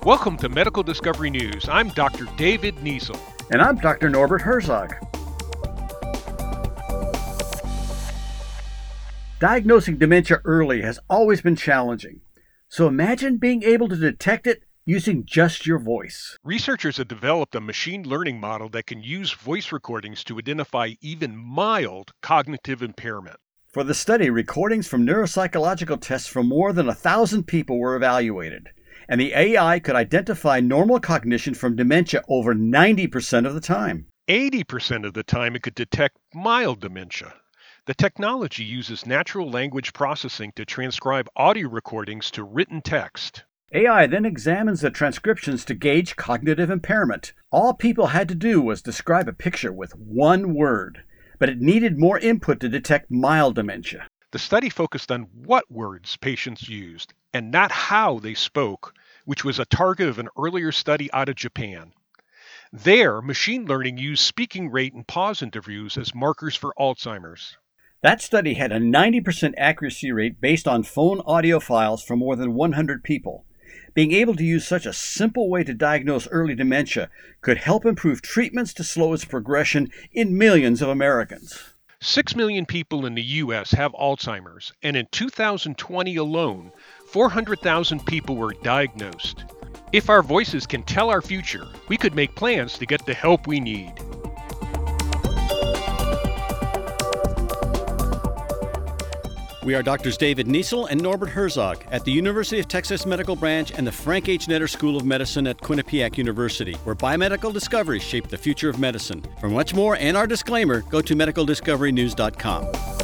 Welcome to Medical Discovery News. I'm Dr. David Niesel. And I'm Dr. Norbert Herzog. Diagnosing dementia early has always been challenging. So imagine being able to detect it using just your voice. Researchers have developed a machine learning model that can use voice recordings to identify even mild cognitive impairment. For the study, recordings from neuropsychological tests from more than 1,000 people were evaluated, and the AI could identify normal cognition from dementia over 90% of the time. 80% of the time, it could detect mild dementia. The technology uses natural language processing to transcribe audio recordings to written text. AI then examines the transcriptions to gauge cognitive impairment. All people had to do was describe a picture with one word, but it needed more input to detect mild dementia. The study focused on what words patients used and not how they spoke, which was a target of an earlier study out of Japan. There, machine learning used speaking rate and pause interviews as markers for Alzheimer's. That study had a 90% accuracy rate based on phone audio files from more than 100 people. Being able to use such a simple way to diagnose early dementia could help improve treatments to slow its progression in millions of Americans. 6 million people in the U.S. have Alzheimer's, and in 2020 alone, 400,000 people were diagnosed. If our voices can tell our future, we could make plans to get the help we need. We are Drs. David Niesel and Norbert Herzog at the University of Texas Medical Branch and the Frank H. Netter School of Medicine at Quinnipiac University, where biomedical discoveries shape the future of medicine. For much more and our disclaimer, go to medicaldiscoverynews.com.